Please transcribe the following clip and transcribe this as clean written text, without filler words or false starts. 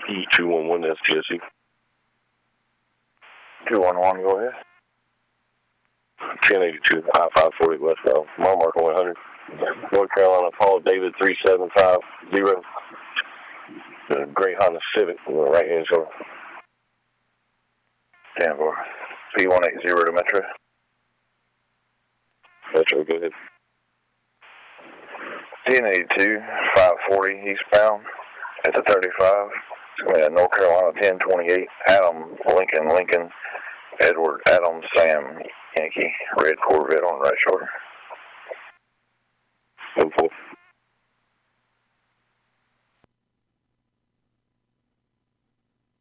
E211, that's TSC. 211, go ahead. 1082, I-540 westbound, mile marker 100. North Carolina, Paul David 3750. The gray Honda Civic on the right hand shoulder. Stand for P180 to Metro. Metro, go ahead. 1082, 540 eastbound at the 35. It's going to be North Carolina 1028, Adam Lincoln, Edward Adam Sam Yankee, red Corvette on the right shoulder. 1-4.